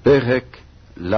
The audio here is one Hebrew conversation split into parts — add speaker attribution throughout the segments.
Speaker 1: פרק ל'.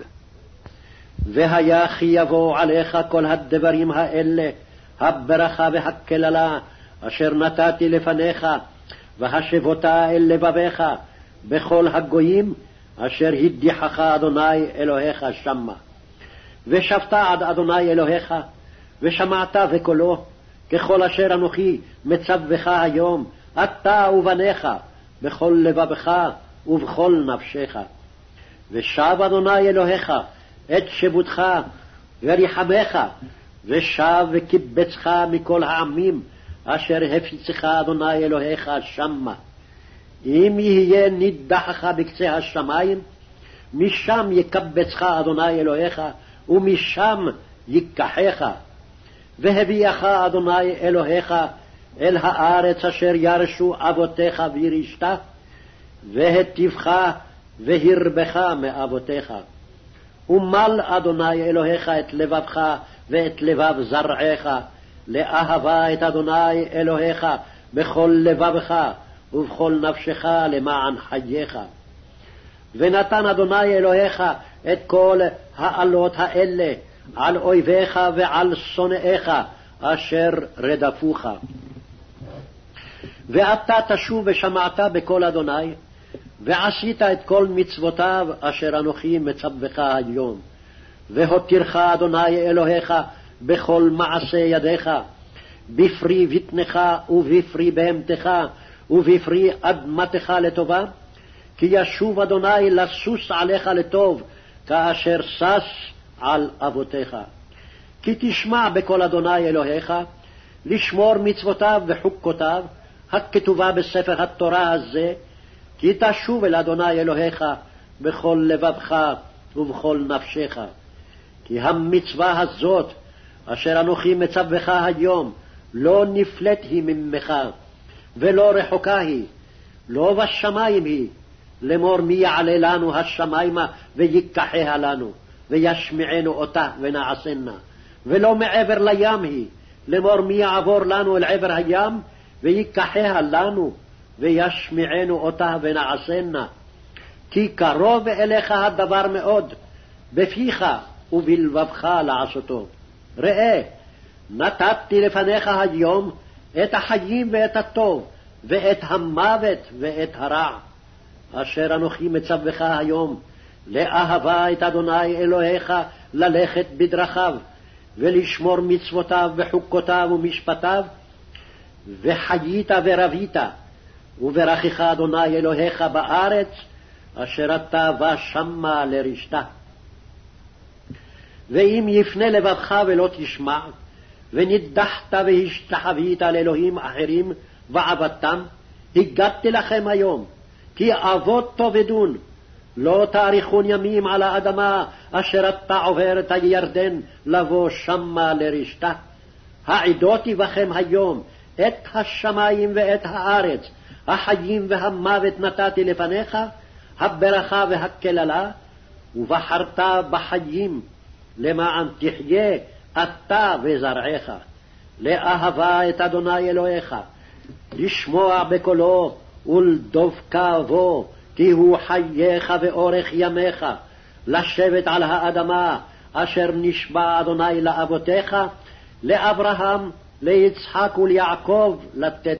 Speaker 2: והיה כי יבוא עליך כל הדברים האלה, הברכה והקללה, אשר נתתי לפניך, והשבותה אל לבביך, בכל הגויים, אשר הדיחך אדוני אלוהיך שמה. ושבת עד אדוני אלוהיך, ושמעת בקולו, ככל אשר אנוכי מצווך היום, אתה ובניך, בכל לבבך ובכל נפשך. ושב אדוני אלוהיך את שבותך וריחמך, ושב וקיבצך מכל העמים אשר הפיצך אדוני אלוהיך שמה. אם יהיה נידחך בקצה השמיים, משם יקבצך אדוני אלוהיך, ומשם ייקחך. והביאך אדוני אלוהיך אל הארץ אשר ירשו אבותיך וירשת, והטיבך והרבך מאבותיך. ומל אדוני אלוהיך את לבבך ואת לבב זרעך, לאהבה את אדוני אלוהיך בכל לבבך ובכל נפשך למען חייך. ונתן אדוני אלוהיך את כל העלות האלה על אויביך ועל שונאיך אשר רדפוך. ואתה תשוב ושמעת בקול אדוני, ועשית את כל מצוותיו אשר אנוכי מצווך היום. והותירך אדוני אלוהיך בכל מעשה ידיך, בפרי בטנך ובפרי בהמתך ובפרי אדמתך לטובה, כי ישוב אדוני לסוס עליך לטוב, כאשר סס על אבותיך. כי תשמע בקול אדוני אלוהיך, לשמור מצוותיו וחוקותיו, הכתובה בספר התורה הזה, כי תשוב אל אדוני אלוהיך בכל לבבך ובכל נפשך. כי המצווה הזאת, אשר אנוכי מצווך היום, לא נפלט היא ממך, ולא רחוקה היא, לא בשמיים היא, לאמור מי יעלה לנו השמיימה ויקחיה לנו, וישמיענו אותה ונעשנה. ולא מעבר לים היא, לאמור מי יעבור לנו אל עבר הים, ויקחיה לנו, וישמיענו אותה ונעשנה. כי קרוב אליך הדבר מאוד, בפיך ובלבבך לעשותו. ראה, נתתי לפניך היום את החיים ואת הטוב, ואת המוות ואת הרע, אשר אנוכי מצווך היום, לאהבה את אדוני אלוהיך, ללכת בדרכיו, ולשמור מצוותיו וחוקותיו ומשפטיו, וחיית ורבית, וברכך אדוני אלוהיך בארץ, אשר אתה בא שמה לרשתה. ואם יפנה לבבך ולא תשמע, ונידחת והשתחווית לאלוהים אחרים ועבדתם, הגדתי לכם היום, כי אבות תאבדון, לא תאריכון ימים על האדמה אשר אתה עובר את הירדן לבוא שמה לרשתה. העידותי בכם היום את השמיים ואת הארץ, החיים והמוות נתתי לפניך, הברכה והקללה, ובחרת בחיים למען תחיה אתה וזרעך, לאהבה את אדוני אלוהיך, לשמוע בקולו ולדבקה בו, כי הוא חייך ואורך ימיך, לשבת על האדמה אשר נשבע אדוני לאבותיך, לאברהם, ליצחק וליעקב, לתת